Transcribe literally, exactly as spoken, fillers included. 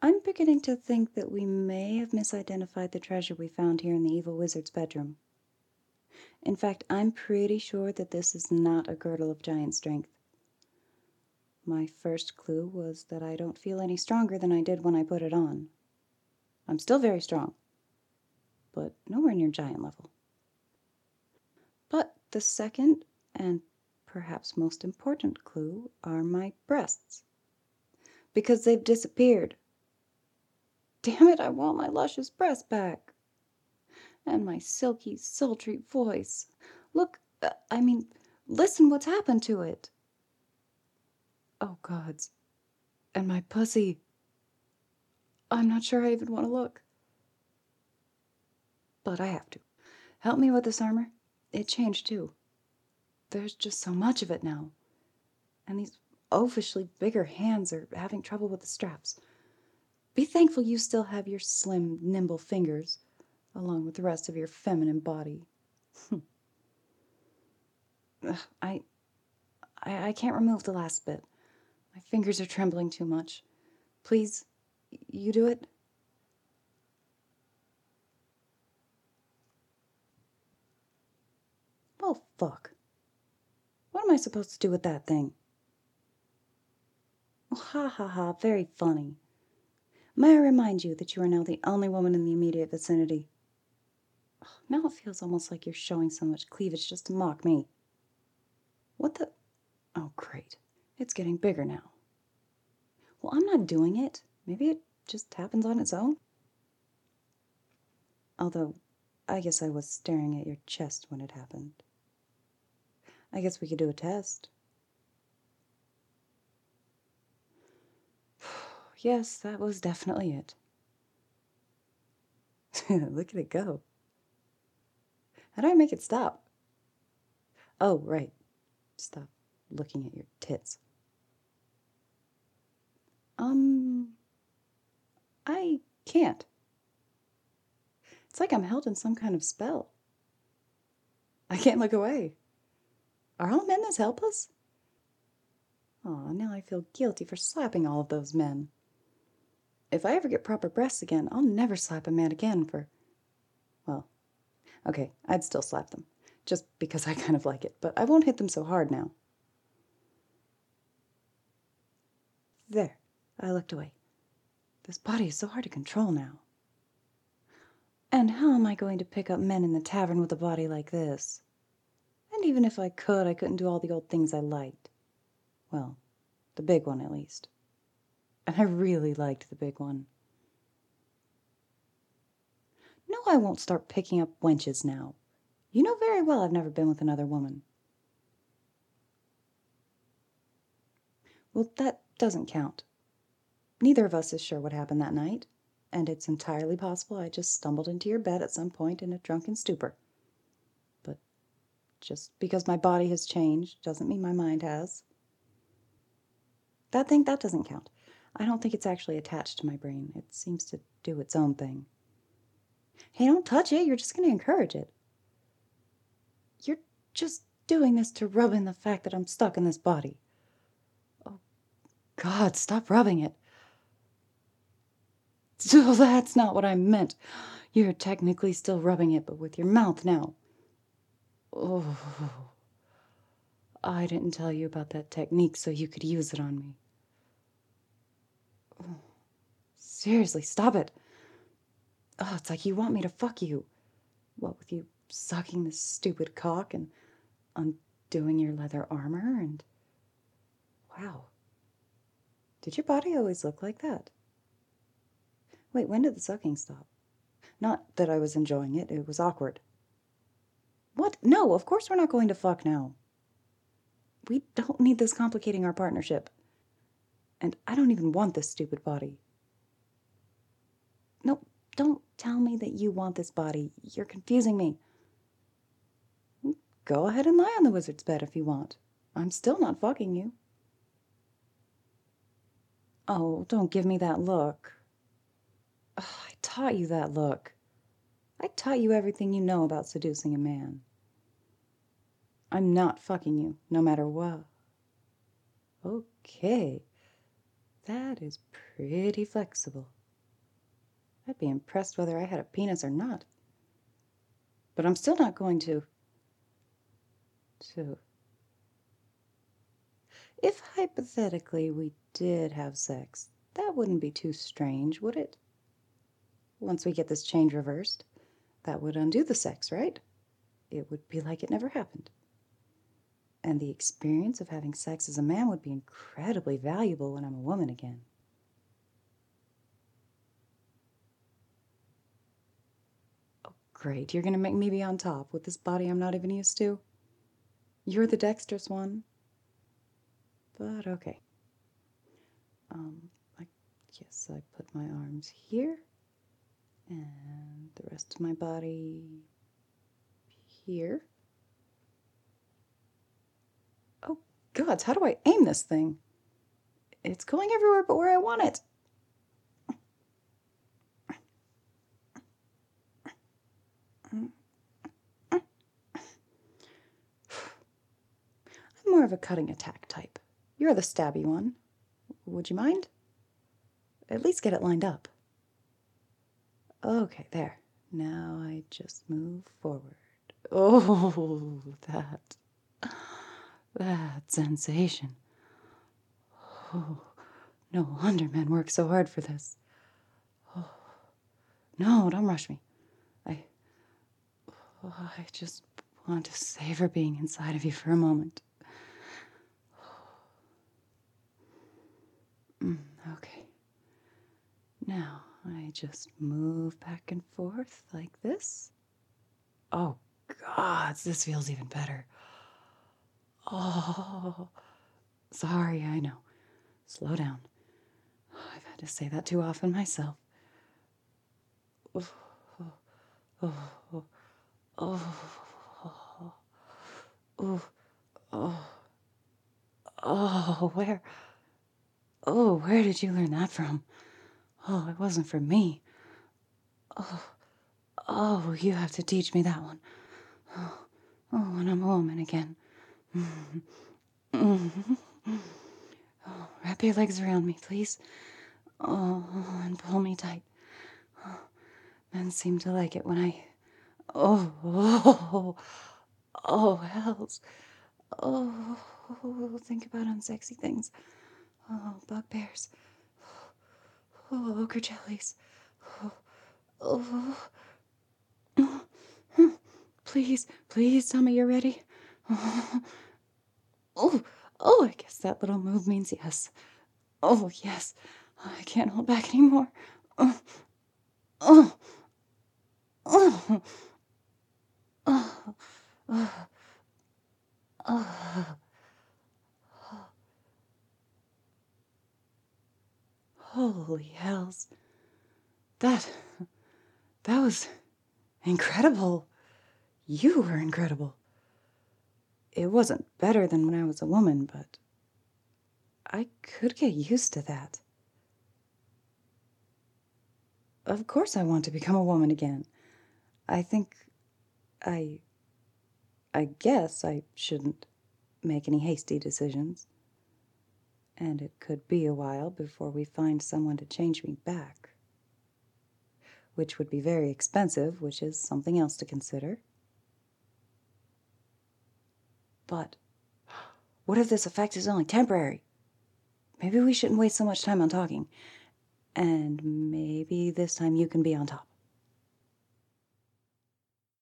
I'm beginning to think that we may have misidentified the treasure we found here in the evil wizard's bedroom. In fact, I'm pretty sure that this is not a girdle of giant strength. My first clue was that I don't feel any stronger than I did when I put it on. I'm still very strong, but nowhere near giant level. But the second, and perhaps most important clue, are my breasts. Because they've disappeared. Damn it, I want my luscious breasts back. And my silky, sultry voice. Look, uh, I mean, listen what's happened to it. Oh, gods. And my pussy. I'm not sure I even want to look. But I have to. Help me with this armor. It changed, too. There's just so much of it now. And these oafishly bigger hands are having trouble with the straps. Be thankful you still have your slim, nimble fingers, along with the rest of your feminine body. Ugh, I, I, I can't remove the last bit. My fingers are trembling too much. Please, you do it? Well, fuck. What am I supposed to do with that thing? Oh, ha ha ha, very funny. May I remind you that you are now the only woman in the immediate vicinity? Ugh, now it feels almost like you're showing so much cleavage just to mock me. What the? Oh, great. It's getting bigger now. Well, I'm not doing it. Maybe it just happens on its own. Although, I guess I was staring at your chest when it happened. I guess we could do a test. Yes, that was definitely it. Look at it go. How do I make it stop? Oh, right. Stop looking at your tits. Um, I can't. It's like I'm held in some kind of spell. I can't look away. Are all men this helpless? Aw, now I feel guilty for slapping all of those men. If I ever get proper breasts again, I'll never slap a man again for... Well, okay, I'd still slap them, just because I kind of like it, but I won't hit them so hard now. There, I looked away. This body is so hard to control now. And how am I going to pick up men in the tavern with a body like this? And even if I could, I couldn't do all the old things I liked. Well, the big one, at least. And I really liked the big one. No, I won't start picking up wenches now. You know very well I've never been with another woman. Well, that doesn't count. Neither of us is sure what happened that night, and it's entirely possible I just stumbled into your bed at some point in a drunken stupor. But just because my body has changed doesn't mean my mind has. That thing, that doesn't count. I don't think it's actually attached to my brain. It seems to do its own thing. Hey, don't touch it. You're just going to encourage it. You're just doing this to rub in the fact that I'm stuck in this body. Oh, God, stop rubbing it. So that's not what I meant. You're technically still rubbing it, but with your mouth now. Oh, I didn't tell you about that technique so you could use it on me. Oh, seriously, stop it. Oh, it's like you want me to fuck you. What with you sucking this stupid cock and undoing your leather armor and... Wow. Did your body always look like that? Wait, when did the sucking stop? Not that I was enjoying it, it was awkward. What? No, of course we're not going to fuck now. We don't need this complicating our partnership. And I don't even want this stupid body. No, don't tell me that you want this body. You're confusing me. Go ahead and lie on the wizard's bed if you want. I'm still not fucking you. Oh, don't give me that look. Ugh, I taught you that look. I taught you everything you know about seducing a man. I'm not fucking you, no matter what. Okay. That is pretty flexible. I'd be impressed whether I had a penis or not. But I'm still not going to... to... If hypothetically we did have sex, that wouldn't be too strange, would it? Once we get this change reversed, that would undo the sex, right? It would be like it never happened. And the experience of having sex as a man would be incredibly valuable when I'm a woman again. Oh, great. You're going to make me be on top with this body I'm not even used to? You're the dexterous one. But okay. Um, I guess I put my arms here. And the rest of my body here. Oh, gods, how do I aim this thing? It's going everywhere but where I want it. I'm more of a cutting attack type. You're the stabby one. Would you mind? At least get it lined up. Okay, there. Now I just move forward. Oh, that... that sensation. Oh, no wonder men work so hard for this. Oh, no, don't rush me. I... Oh, I just want to savor being inside of you for a moment. Mm, okay. Now, I just move back and forth like this. Oh, God, this feels even better. Oh, sorry, I know. Slow down. I've had to say that too often myself. Oh, oh, oh, oh, oh, oh, oh, oh, where, oh, where did you learn that from? Oh, it wasn't from me. Oh, oh, you have to teach me that one. Oh, oh, when I'm a woman again. Oh, wrap your legs around me, please. Oh, and pull me tight. Oh, men seem to like it when I... Oh, oh, oh, hells. Oh, think about unsexy things. Oh, bugbears. Oh, ochre jellies. Oh, oh, oh. Please, please tell me you're ready. Oh, oh, oh, I guess that little move means yes. Oh, yes. I can't hold back anymore. Oh, oh, oh, oh, oh, oh. Holy hells. That, that was incredible. You were incredible. It wasn't better than when I was a woman, but I could get used to that. Of course I want to become a woman again. I think I... I guess I shouldn't make any hasty decisions. And it could be a while before we find someone to change me back. Which would be very expensive, which is something else to consider. But what if this effect is only temporary? Maybe we shouldn't waste so much time on talking. And maybe this time you can be on top.